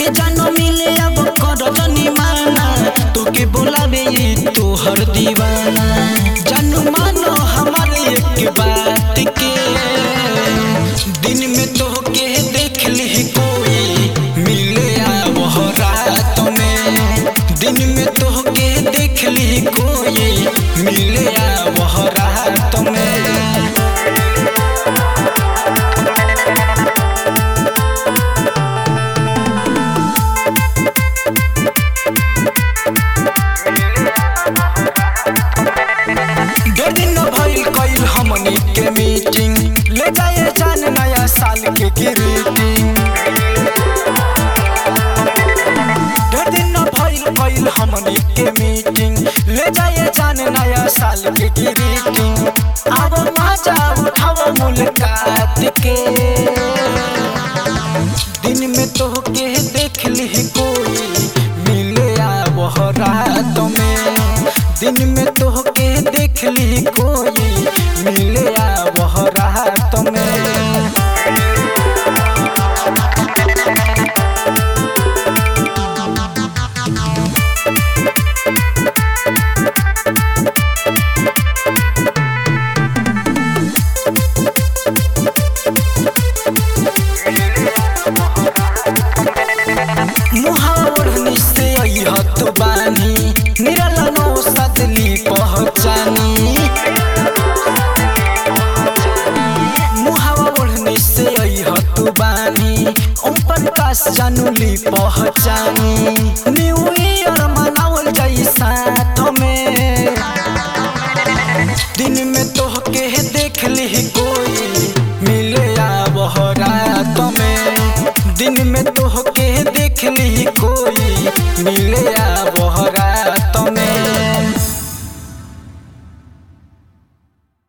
जानो मिले अब कर जनी माना तोके बोलावे तोहर दीवाना जानू मानो हमारे एक बात के दिन में तोहके देख ली कोई मिले अब रात में दिन में तोहके देख ली कोई मिले अब रात में कइल हमनी के मीटिंग ले जाए जान नया साल के ग्रीटिंग ढेर दिन भइल कइल हमनी के मीटिंग ले जाए जान नया साल के ग्रीटिंग अब मजा उठाओ मुलाकात के दिन में तोहके देख ली कोई मिले अब रात में दिन में तोहके देख ली कोई मिले अब रात में मुहावरनी से अइहत बानी निराला नो सदली पहचानी मुहावरनी से अइहत बानी ओम प्रकाश जानूली पहचानी न्यू ईयर मनावल जाई साथ में दिन में तोहके देख ली कोई मिले अब रात में दिन में तोहके देख ली कोई मिले अब